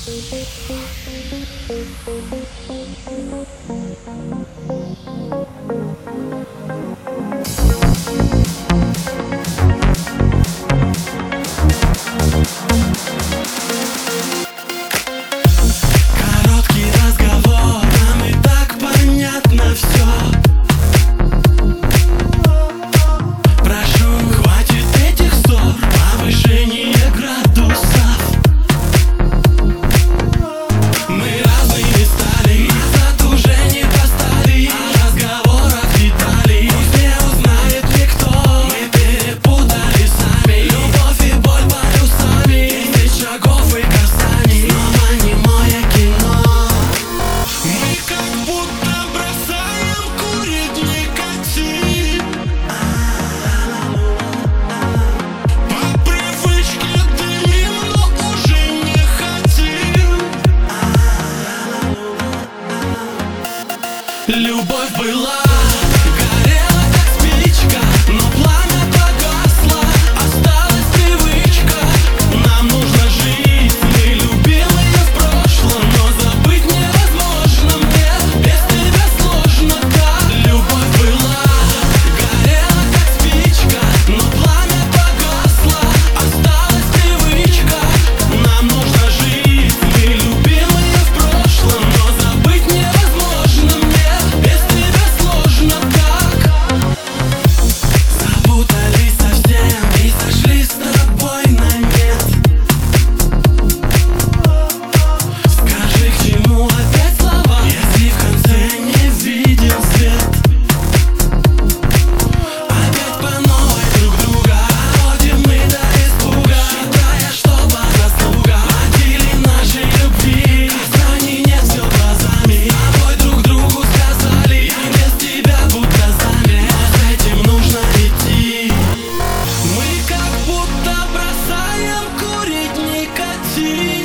Короткий разговор, нам и так понятно все. Прошу, хватит этих ссор, повышение градусов. Мы разными стали, назад уже не достали. О разговорах деталей пусть не узнает никто. Мы перепутали сами любовь и боль полюсами. 10 шагов и касаний, снова немое кино. Мы как будто бросаем курить никотин. По привычке дымим, но уже не хотим. Любовь была, горела как спичка, но пламя погасло, осталась привычка. Нам нужно жить, мы любим ее в прошлом, но забыть невозможно мне, без тебя сложно так. Любовь была, горела как спичка, но пламя погасло, осталась привычка. Нам нужно жить, мы любим ее в прошлом, но забыть невозможно мне, без тебя сложно так. Запутались совсем и сошли с тобой на нет. Скажи, к чему опять слова, если в конце не виден свет? Опять по новой друг друга ходим мы до испуга, считая, что по заслугам родили нашей любви. Касаний нет, все глазами с тобой друг другу сказали. Я без тебя будто замер, но с этим нужно идти. Мы как будто бросаем курить никотин.